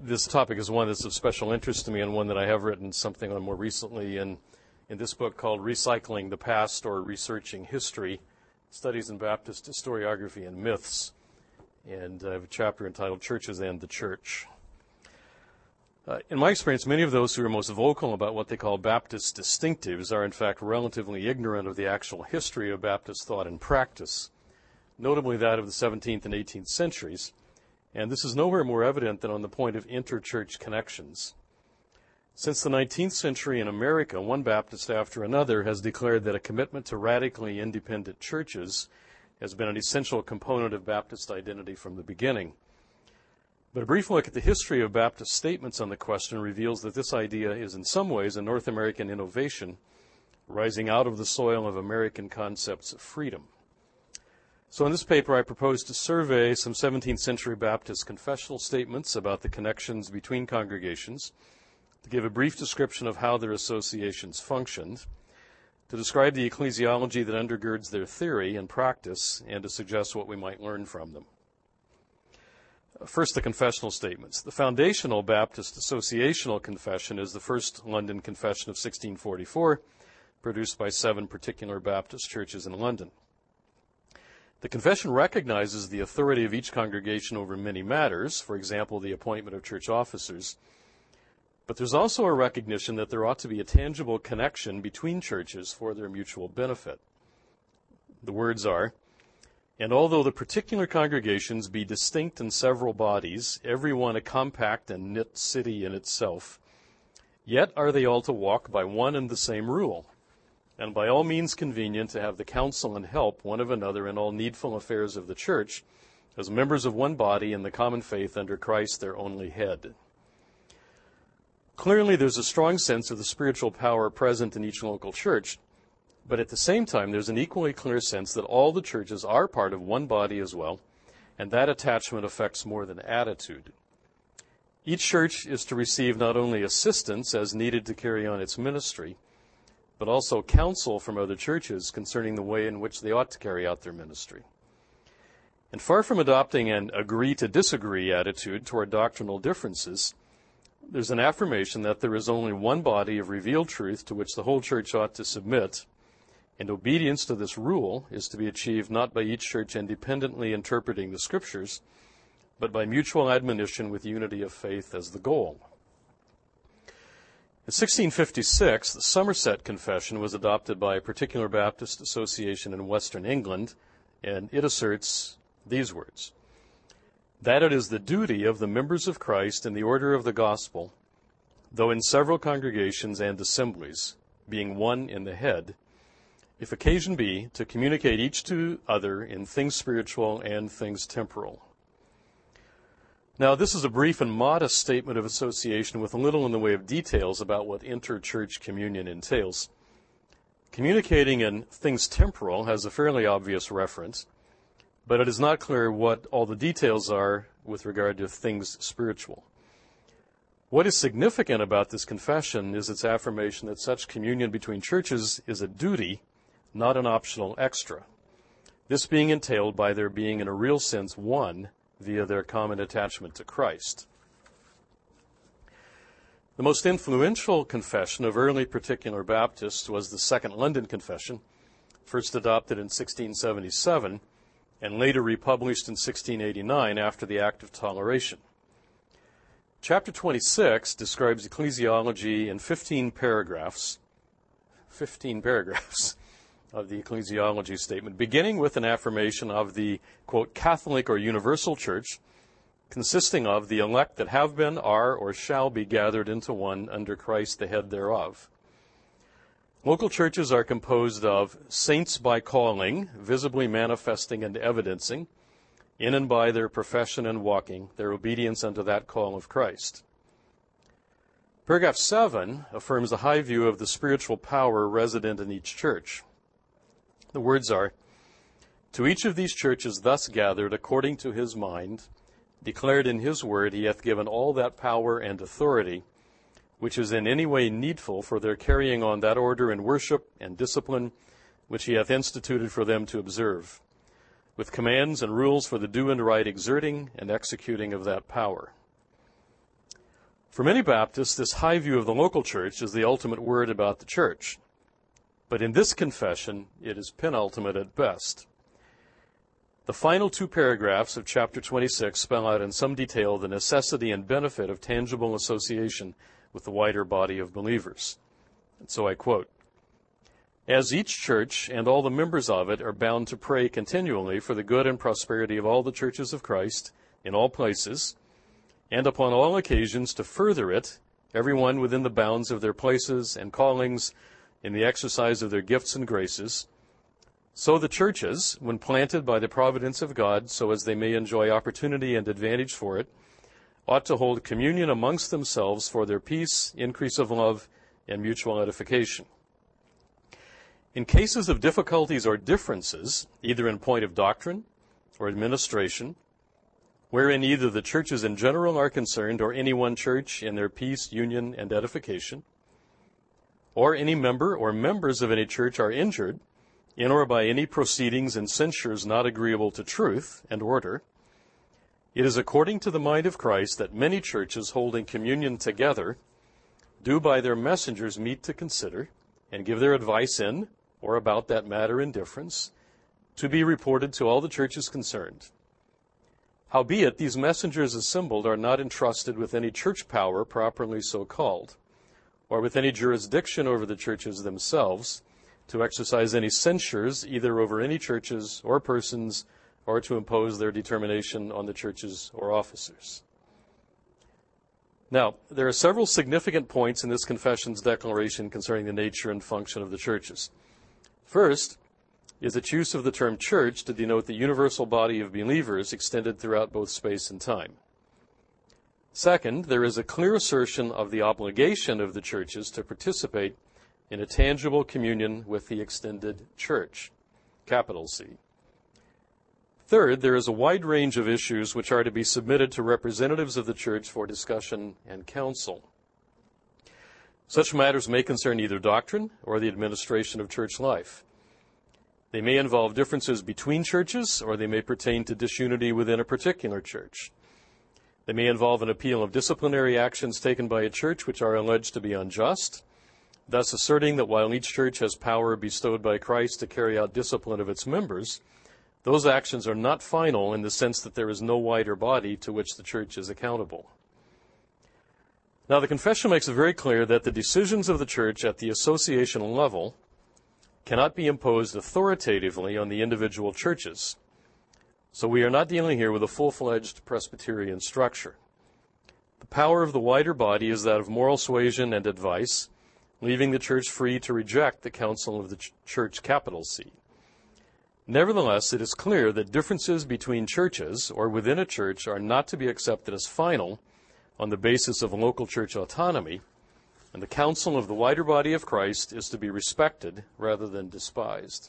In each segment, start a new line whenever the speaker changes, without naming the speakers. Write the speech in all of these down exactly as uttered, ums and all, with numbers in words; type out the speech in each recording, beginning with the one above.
This topic is one that's of special interest to me and one that I have written something on more recently in, in this book called Recycling the Past or Researching History, Studies in Baptist Historiography and Myths. And I have a chapter entitled Churches and the Church. Uh, in my experience, many of those who are most vocal about what they call Baptist distinctives are in fact relatively ignorant of the actual history of Baptist thought and practice, notably that of the seventeenth and eighteenth centuries. And this is nowhere more evident than on the point of interchurch connections. Since the nineteenth century in America, one Baptist after another has declared that a commitment to radically independent churches has been an essential component of Baptist identity from the beginning. But a brief look at the history of Baptist statements on the question reveals that this idea is in some ways a North American innovation rising out of the soil of American concepts of freedom. So in this paper, I propose to survey some seventeenth century Baptist confessional statements about the connections between congregations, to give a brief description of how their associations functioned, to describe the ecclesiology that undergirds their theory and practice, and to suggest what we might learn from them. First, the confessional statements. The foundational Baptist associational confession is the First London Confession of sixteen forty-four, produced by seven particular Baptist churches in London. The confession recognizes the authority of each congregation over many matters, for example, the appointment of church officers. But there's also a recognition that there ought to be a tangible connection between churches for their mutual benefit. The words are, "And although the particular congregations be distinct in several bodies, every one a compact and knit city in itself, yet are they all to walk by one and the same rule, and by all means convenient to have the counsel and help one of another in all needful affairs of the church, as members of one body in the common faith under Christ their only head." Clearly, there's a strong sense of the spiritual power present in each local church, but at the same time, there's an equally clear sense that all the churches are part of one body as well, and that attachment affects more than attitude. Each church is to receive not only assistance as needed to carry on its ministry, but also counsel from other churches concerning the way in which they ought to carry out their ministry. And far from adopting an agree to disagree attitude toward doctrinal differences, there's an affirmation that there is only one body of revealed truth to which the whole church ought to submit, and obedience to this rule is to be achieved not by each church independently interpreting the Scriptures, but by mutual admonition with unity of faith as the goal. In sixteen fifty-six, the Somerset Confession was adopted by a particular Baptist association in Western England, and it asserts these words, "That it is the duty of the members of Christ in the order of the gospel, though in several congregations and assemblies, being one in the head, if occasion be, to communicate each to other in things spiritual and things temporal." Now, this is a brief and modest statement of association with little in the way of details about what interchurch communion entails. Communicating in things temporal has a fairly obvious reference, but it is not clear what all the details are with regard to things spiritual. What is significant about this confession is its affirmation that such communion between churches is a duty, not an optional extra, this being entailed by their being in a real sense one via their common attachment to Christ. The most influential confession of early particular Baptists was the Second London Confession, first adopted in sixteen seventy-seven and later republished in sixteen eighty-nine after the Act of Toleration. Chapter twenty-six describes ecclesiology in fifteen paragraphs, fifteen paragraphs of the ecclesiology statement, beginning with an affirmation of the, quote, Catholic or universal church, consisting of the elect that have been, are, or shall be gathered into one under Christ the head thereof. Local churches are composed of saints by calling, visibly manifesting and evidencing, in and by their profession and walking, their obedience unto that call of Christ. Paragraph seven affirms a high view of the spiritual power resident in each church. The words are, "To each of these churches thus gathered according to his mind, declared in his word, he hath given all that power and authority, which is in any way needful for their carrying on that order and worship and discipline, which he hath instituted for them to observe, with commands and rules for the due and right exerting and executing of that power." For many Baptists, this high view of the local church is the ultimate word about the church. But in this confession, it is penultimate at best. The final two paragraphs of chapter twenty-six spell out in some detail the necessity and benefit of tangible association with the wider body of believers. And so I quote, "As each church and all the members of it are bound to pray continually for the good and prosperity of all the churches of Christ in all places, and upon all occasions to further it, everyone within the bounds of their places and callings in the exercise of their gifts and graces, so the churches, when planted by the providence of God so as they may enjoy opportunity and advantage for it, ought to hold communion amongst themselves for their peace, increase of love, and mutual edification. In cases of difficulties or differences, either in point of doctrine or administration, wherein either the churches in general are concerned or any one church in their peace, union, and edification, or any member or members of any church are injured in or by any proceedings and censures not agreeable to truth and order, it is according to the mind of Christ that many churches holding communion together do by their messengers meet to consider and give their advice in or about that matter in difference, to be reported to all the churches concerned. Howbeit, these messengers assembled are not entrusted with any church power properly so called, or with any jurisdiction over the churches themselves, to exercise any censures either over any churches or persons, or to impose their determination on the churches or officers." Now, there are several significant points in this confession's declaration concerning the nature and function of the churches. First is its use of the term church to denote the universal body of believers extended throughout both space and time. Second, there is a clear assertion of the obligation of the churches to participate in a tangible communion with the extended church, capital C. Third, there is a wide range of issues which are to be submitted to representatives of the church for discussion and counsel. Such matters may concern either doctrine or the administration of church life. They may involve differences between churches, or they may pertain to disunity within a particular church. They may involve an appeal of disciplinary actions taken by a church which are alleged to be unjust, thus asserting that while each church has power bestowed by Christ to carry out discipline of its members, those actions are not final in the sense that there is no wider body to which the church is accountable. Now, the confession makes it very clear that the decisions of the church at the association level cannot be imposed authoritatively on the individual churches. So we are not dealing here with a full-fledged Presbyterian structure. The power of the wider body is that of moral suasion and advice, leaving the church free to reject the counsel of the ch- church, capital C. Nevertheless, it is clear that differences between churches or within a church are not to be accepted as final on the basis of local church autonomy, and the counsel of the wider body of Christ is to be respected rather than despised.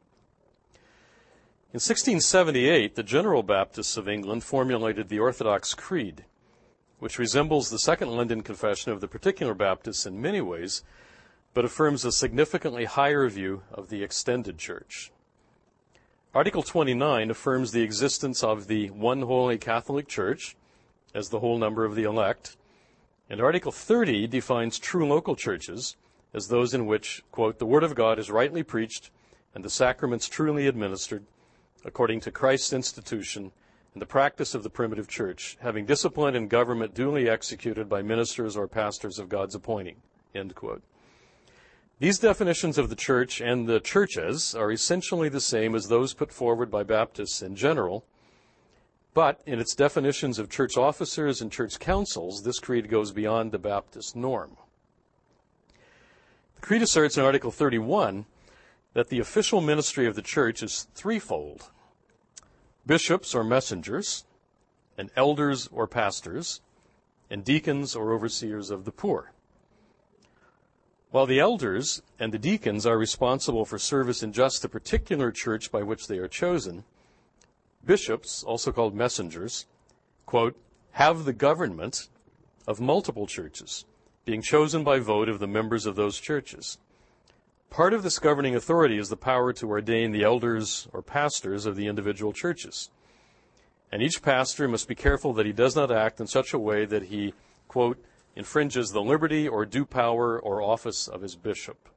In sixteen seventy-eight, the General Baptists of England formulated the Orthodox Creed, which resembles the Second London Confession of the Particular Baptists in many ways, but affirms a significantly higher view of the extended church. Article twenty-nine affirms the existence of the one holy Catholic Church as the whole number of the elect, and Article thirty defines true local churches as those in which, quote, "the Word of God is rightly preached and the sacraments truly administered according to Christ's institution and the practice of the primitive church, having discipline and government duly executed by ministers or pastors of God's appointing," end quote. These definitions of the church and the churches are essentially the same as those put forward by Baptists in general, but in its definitions of church officers and church councils, this creed goes beyond the Baptist norm. The creed asserts in Article thirty-one that the official ministry of the church is threefold: bishops or messengers, and elders or pastors, and deacons or overseers of the poor. While the elders and the deacons are responsible for service in just the particular church by which they are chosen, bishops, also called messengers, quote, "have the government of multiple churches, being chosen by vote of the members of those churches. Part of this governing authority is the power to ordain the elders or pastors of the individual churches. And each pastor must be careful that he does not act in such a way that he, quote, infringes the liberty or due power or office of his bishop.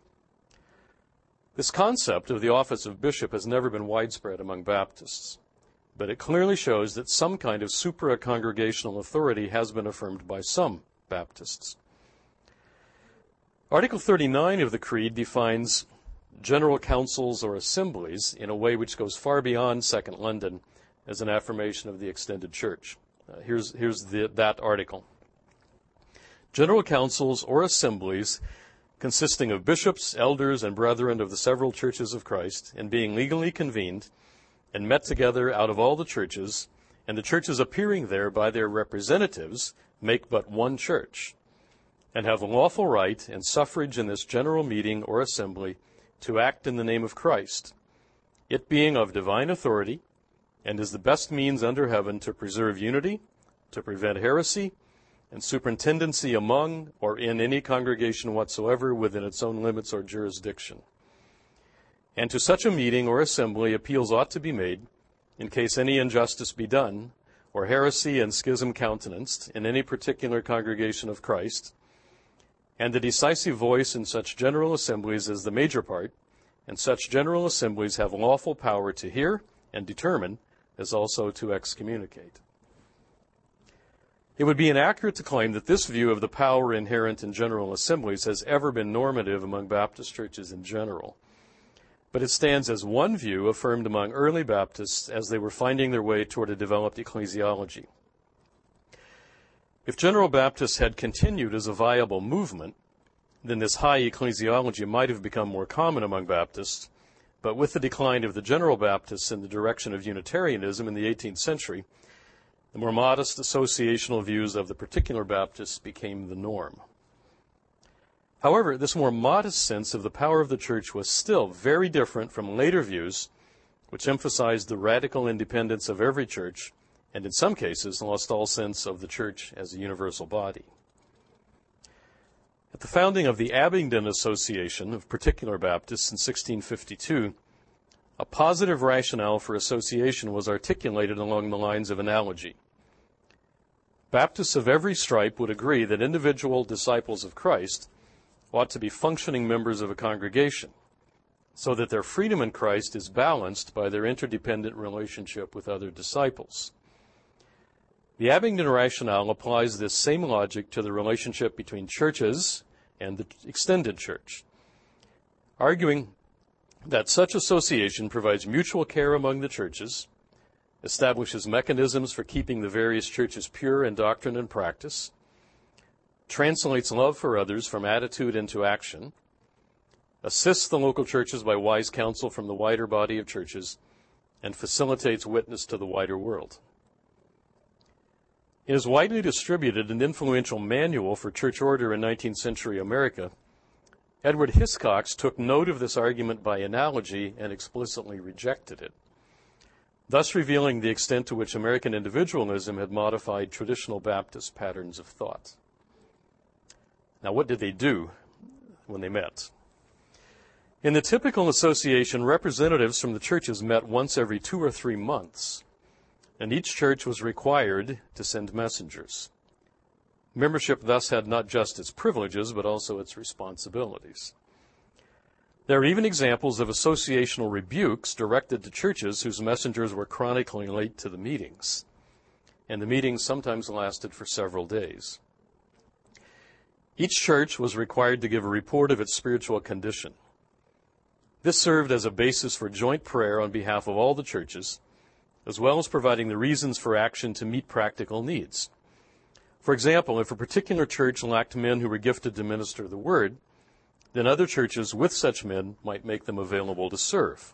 This concept of the office of bishop has never been widespread among Baptists, but it clearly shows that some kind of supra-congregational authority has been affirmed by some Baptists. Article thirty-nine of the Creed defines general councils or assemblies in a way which goes far beyond Second London as an affirmation of the extended church. Uh, here's here's the, that article. General councils or assemblies consisting of bishops, elders, and brethren of the several churches of Christ, and being legally convened, and met together out of all the churches, and the churches appearing there by their representatives, make but one church, and have lawful right and suffrage in this general meeting or assembly to act in the name of Christ, it being of divine authority, and is the best means under heaven to preserve unity, to prevent heresy, and superintendency among or in any congregation whatsoever within its own limits or jurisdiction. And to such a meeting or assembly appeals ought to be made, in case any injustice be done, or heresy and schism countenanced in any particular congregation of Christ, and the decisive voice in such general assemblies is the major part, and such general assemblies have lawful power to hear and determine, as also to excommunicate. It would be inaccurate to claim that this view of the power inherent in general assemblies has ever been normative among Baptist churches in general, but it stands as one view affirmed among early Baptists as they were finding their way toward a developed ecclesiology. If General Baptists had continued as a viable movement, then this high ecclesiology might have become more common among Baptists, but with the decline of the General Baptists in the direction of Unitarianism in the eighteenth century, the more modest associational views of the particular Baptists became the norm. However, this more modest sense of the power of the church was still very different from later views, which emphasized the radical independence of every church, and in some cases lost all sense of the church as a universal body. At the founding of the Abingdon Association of Particular Baptists in sixteen fifty-two, a positive rationale for association was articulated along the lines of analogy. Baptists of every stripe would agree that individual disciples of Christ ought to be functioning members of a congregation, so that their freedom in Christ is balanced by their interdependent relationship with other disciples. The Abingdon rationale applies this same logic to the relationship between churches and the extended church, arguing that such association provides mutual care among the churches, establishes mechanisms for keeping the various churches pure in doctrine and practice, translates love for others from attitude into action, assists the local churches by wise counsel from the wider body of churches, and facilitates witness to the wider world. In his widely distributed and influential manual for church order in nineteenth century America, Edward Hiscox took note of this argument by analogy and explicitly rejected it, thus revealing the extent to which American individualism had modified traditional Baptist patterns of thought. Now, what did they do when they met? In the typical association, representatives from the churches met once every two or three months, and each church was required to send messengers. Membership thus had not just its privileges, but also its responsibilities. There are even examples of associational rebukes directed to churches whose messengers were chronically late to the meetings, and the meetings sometimes lasted for several days. Each church was required to give a report of its spiritual condition. This served as a basis for joint prayer on behalf of all the churches, as well as providing the reasons for action to meet practical needs. For example, if a particular church lacked men who were gifted to minister the word, then other churches with such men might make them available to serve.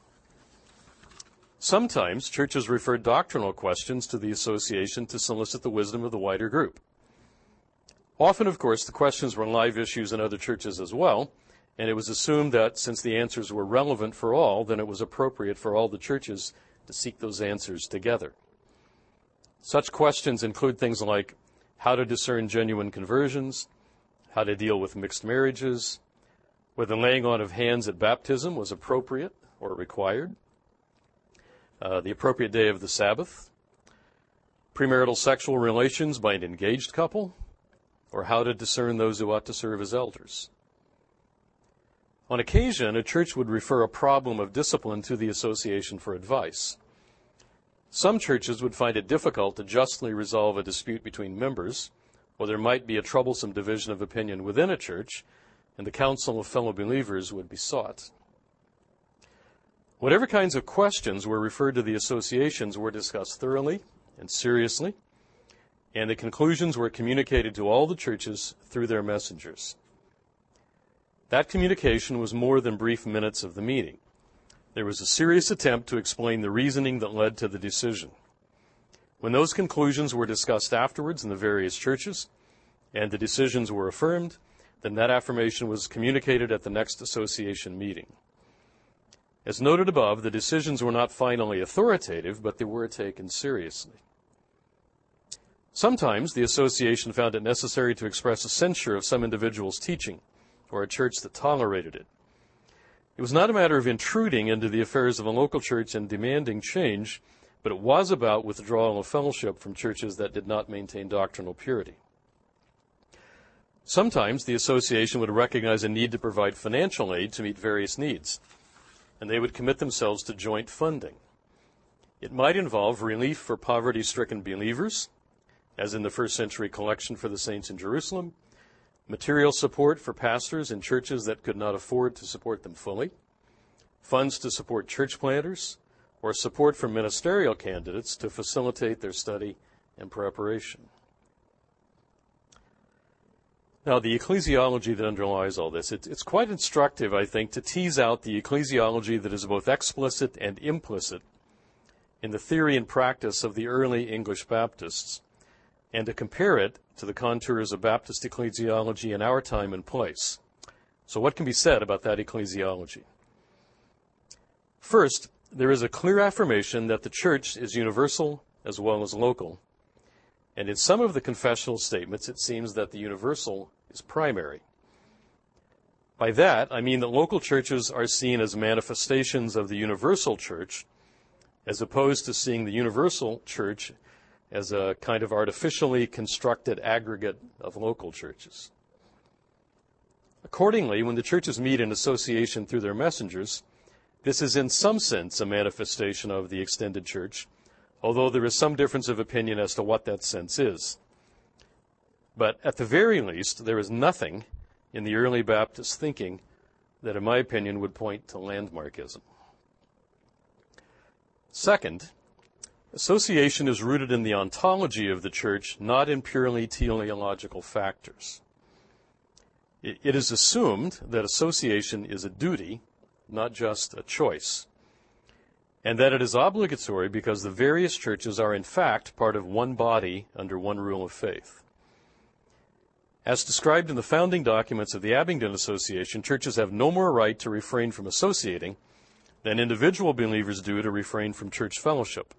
Sometimes churches referred doctrinal questions to the association to solicit the wisdom of the wider group. Often, of course, the questions were live issues in other churches as well, and it was assumed that since the answers were relevant for all, then it was appropriate for all the churches to seek those answers together. Such questions include things like how to discern genuine conversions, how to deal with mixed marriages, whether laying on of hands at baptism was appropriate or required, uh, the appropriate day of the Sabbath, premarital sexual relations by an engaged couple, or how to discern those who ought to serve as elders. On occasion, a church would refer a problem of discipline to the association for advice. Some churches would find it difficult to justly resolve a dispute between members, or there might be a troublesome division of opinion within a church, and the counsel of fellow believers would be sought. Whatever kinds of questions were referred to the associations were discussed thoroughly and seriously, and the conclusions were communicated to all the churches through their messengers. That communication was more than brief minutes of the meeting. There was a serious attempt to explain the reasoning that led to the decision. When those conclusions were discussed afterwards in the various churches, and the decisions were affirmed, then that affirmation was communicated at the next association meeting. As noted above, the decisions were not finally authoritative, but they were taken seriously. Sometimes the association found it necessary to express a censure of some individual's teaching, or a church that tolerated it. It was not a matter of intruding into the affairs of a local church and demanding change, but it was about withdrawal of fellowship from churches that did not maintain doctrinal purity. Sometimes the association would recognize a need to provide financial aid to meet various needs, and they would commit themselves to joint funding. It might involve relief for poverty-stricken believers, as in the first century collection for the saints in Jerusalem, material support for pastors in churches that could not afford to support them fully, funds to support church planters, or support for ministerial candidates to facilitate their study and preparation. Now, the ecclesiology that underlies all this, it, it's quite instructive, I think, to tease out the ecclesiology that is both explicit and implicit in the theory and practice of the early English Baptists, and to compare it to the contours of Baptist ecclesiology in our time and place. So what can be said about that ecclesiology? First, there is a clear affirmation that the church is universal as well as local. And in some of the confessional statements, it seems that the universal is primary. By that, I mean that local churches are seen as manifestations of the universal church, as opposed to seeing the universal church as a kind of artificially constructed aggregate of local churches. Accordingly, when the churches meet in association through their messengers, this is in some sense a manifestation of the extended church, although there is some difference of opinion as to what that sense is. But at the very least, there is nothing in the early Baptist thinking that, in my opinion, would point to landmarkism. Second, association is rooted in the ontology of the church, not in purely teleological factors. It is assumed that association is a duty, not just a choice, and that it is obligatory because the various churches are in fact part of one body under one rule of faith. As described in the founding documents of the Abingdon Association, churches have no more right to refrain from associating than individual believers do to refrain from church fellowship.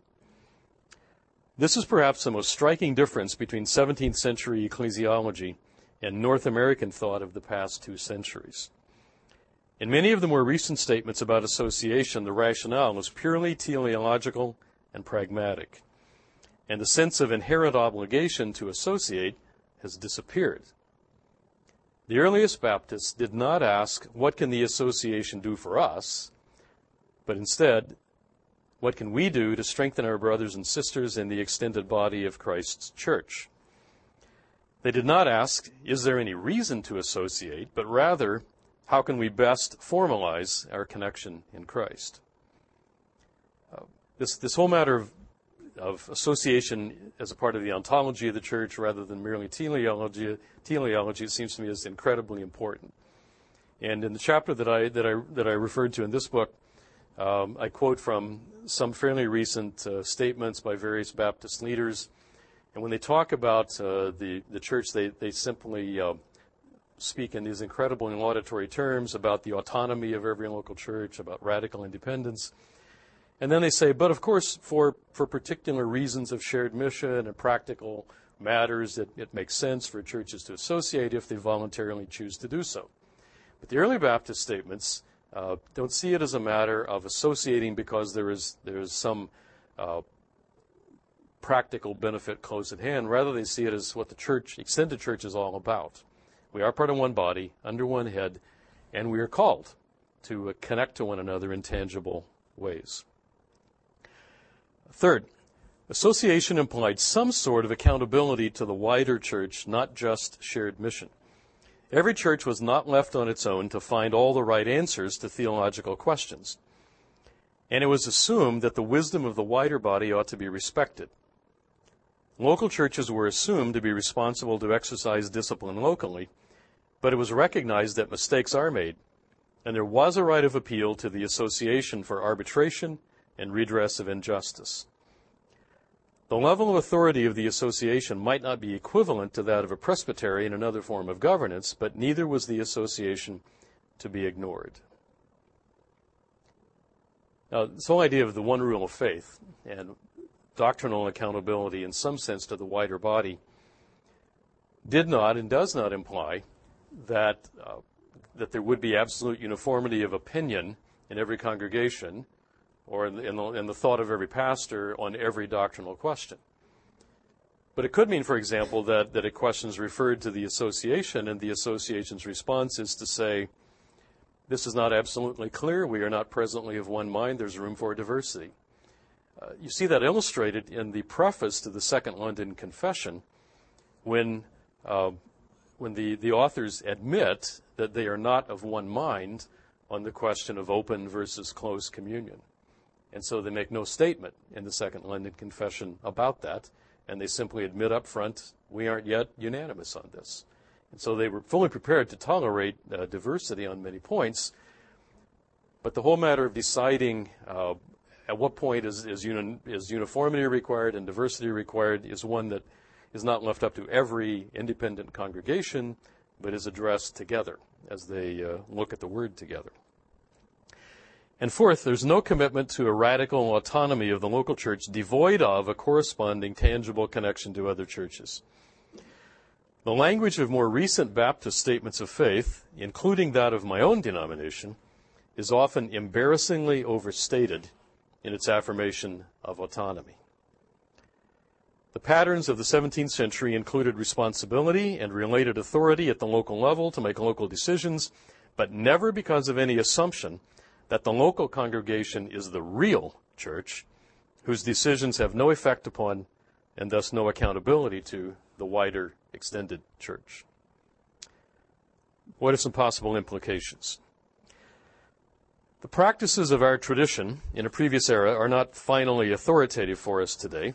This is perhaps the most striking difference between seventeenth century ecclesiology and North American thought of the past two centuries. In many of the more recent statements about association, the rationale is purely teleological and pragmatic, and the sense of inherent obligation to associate has disappeared. The earliest Baptists did not ask, what can the association do for us? But instead, what can we do to strengthen our brothers and sisters in the extended body of Christ's church? They did not ask, is there any reason to associate, but rather, how can we best formalize our connection in Christ? Uh, this, this whole matter of, of association as a part of the ontology of the church rather than merely teleology, teleology, it seems to me is incredibly important. And in the chapter that I, that I, that I referred to in this book, um, I quote from some fairly recent uh, statements by various Baptist leaders. And when they talk about uh, the, the church, they, they simply uh, speak in these incredible and laudatory terms about the autonomy of every local church, about radical independence. And then they say, but of course, for, for particular reasons of shared mission and practical matters, it, it makes sense for churches to associate if they voluntarily choose to do so. But the early Baptist statements uh, don't see it as a matter of associating because there is, there is some uh, practical benefit close at hand. Rather, they see it as what the church, extended church, is all about. We are part of one body, under one head, and we are called to uh, connect to one another in tangible ways. Third, association implied some sort of accountability to the wider church, not just shared mission. Every church was not left on its own to find all the right answers to theological questions. And it was assumed that the wisdom of the wider body ought to be respected. Local churches were assumed to be responsible to exercise discipline locally, but it was recognized that mistakes are made, and there was a right of appeal to the association for arbitration and redress of injustice. The level of authority of the association might not be equivalent to that of a presbytery in another form of governance, but neither was the association to be ignored. Now, this whole idea of the one rule of faith and doctrinal accountability in some sense to the wider body did not and does not imply that uh, that there would be absolute uniformity of opinion in every congregation or in the, in, the, in the thought of every pastor on every doctrinal question. But it could mean, for example, that, that a question is referred to the association and the association's response is to say, this is not absolutely clear, we are not presently of one mind, there's room for diversity. Uh, you see that illustrated in the preface to the Second London Confession when uh, when the, the authors admit that they are not of one mind on the question of open versus closed communion. And so they make no statement in the Second London Confession about that, and they simply admit up front, we aren't yet unanimous on this. And so they were fully prepared to tolerate uh, diversity on many points, but the whole matter of deciding uh, at what point is, is, uni- is uniformity required and diversity required is one that is not left up to every independent congregation, but is addressed together as they uh, look at the word together. And fourth, there's no commitment to a radical autonomy of the local church devoid of a corresponding tangible connection to other churches. The language of more recent Baptist statements of faith, including that of my own denomination, is often embarrassingly overstated in its affirmation of autonomy. The patterns of the seventeenth century included responsibility and related authority at the local level to make local decisions, but never because of any assumption that the local congregation is the real church, whose decisions have no effect upon and thus no accountability to the wider extended church. What are some possible implications? The practices of our tradition in a previous era are not finally authoritative for us today.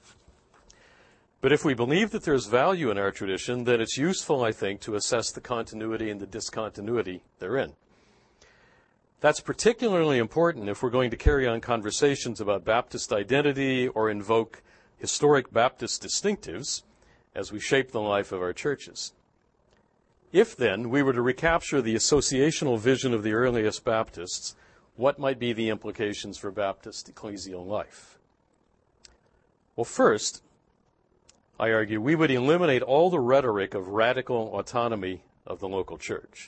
But if we believe that there is value in our tradition, then it's useful, I think, to assess the continuity and the discontinuity therein. That's particularly important if we're going to carry on conversations about Baptist identity or invoke historic Baptist distinctives as we shape the life of our churches. If, then, we were to recapture the associational vision of the earliest Baptists, what might be the implications for Baptist ecclesial life? Well, first, I argue we would eliminate all the rhetoric of radical autonomy of the local church.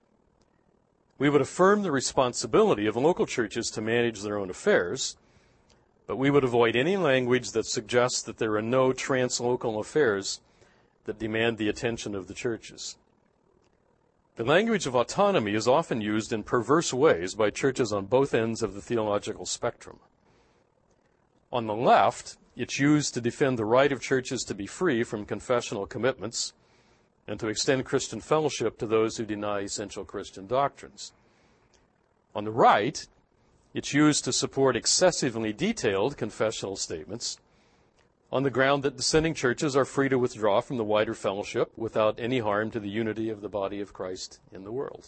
We would affirm the responsibility of local churches to manage their own affairs, but we would avoid any language that suggests that there are no translocal affairs that demand the attention of the churches. The language of autonomy is often used in perverse ways by churches on both ends of the theological spectrum. On the left, it's used to defend the right of churches to be free from confessional commitments and to extend Christian fellowship to those who deny essential Christian doctrines. On the right, it's used to support excessively detailed confessional statements on the ground that dissenting churches are free to withdraw from the wider fellowship without any harm to the unity of the body of Christ in the world.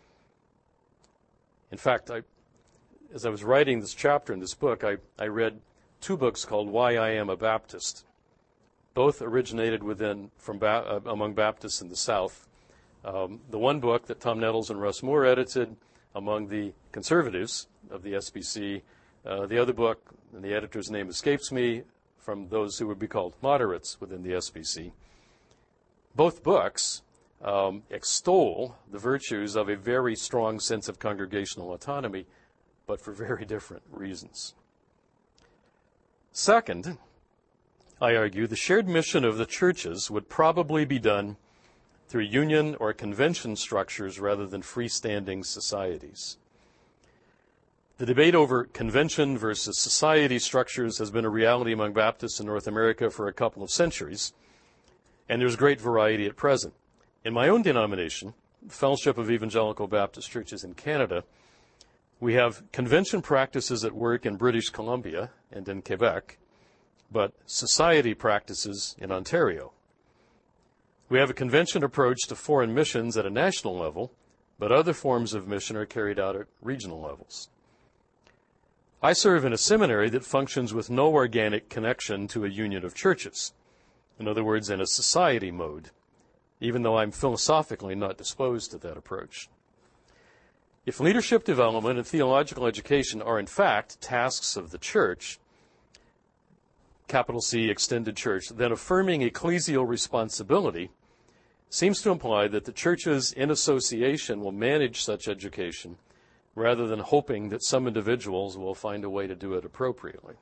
In fact, I, as I was writing this chapter in this book, I, I read two books called Why I Am a Baptist. Both originated within from ba- uh, among Baptists in the South. Um, the one book that Tom Nettles and Russ Moore edited among the conservatives of the S B C. Uh, the other book, and the editor's name escapes me, from those who would be called moderates within the S B C. Both books um, extol the virtues of a very strong sense of congregational autonomy, but for very different reasons. Second, I argue, the shared mission of the churches would probably be done through union or convention structures rather than freestanding societies. The debate over convention versus society structures has been a reality among Baptists in North America for a couple of centuries, and there's great variety at present. In my own denomination, the Fellowship of Evangelical Baptist Churches in Canada, we have convention practices at work in British Columbia and in Quebec, but society practices in Ontario. We have a convention approach to foreign missions at a national level, but other forms of mission are carried out at regional levels. I serve in a seminary that functions with no organic connection to a union of churches. In other words, in a society mode, even though I'm philosophically not disposed to that approach. If leadership development and theological education are in fact tasks of the church, capital C, extended church, then affirming ecclesial responsibility seems to imply that the churches in association will manage such education rather than hoping that some individuals will find a way to do it appropriately.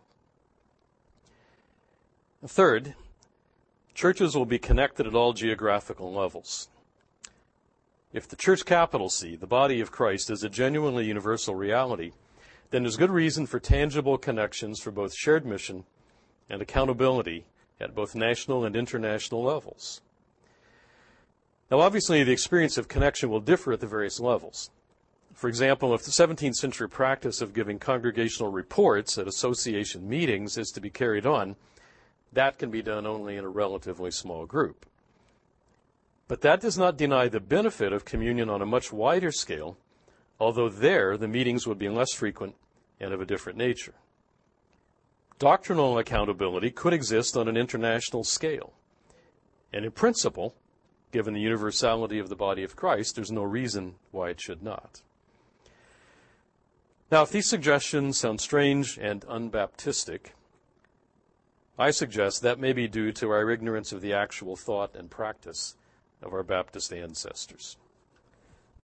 Third, churches will be connected at all geographical levels. If the church capital C, the body of Christ, is a genuinely universal reality, then there's good reason for tangible connections for both shared mission and accountability at both national and international levels. Now, obviously, the experience of connection will differ at the various levels. For example, if the seventeenth century practice of giving congregational reports at association meetings is to be carried on, that can be done only in a relatively small group. But that does not deny the benefit of communion on a much wider scale, although there the meetings would be less frequent and of a different nature. Doctrinal accountability could exist on an international scale. And in principle, given the universality of the body of Christ, there's no reason why it should not. Now, if these suggestions sound strange and unbaptistic, I suggest that may be due to our ignorance of the actual thought and practice of our Baptist ancestors.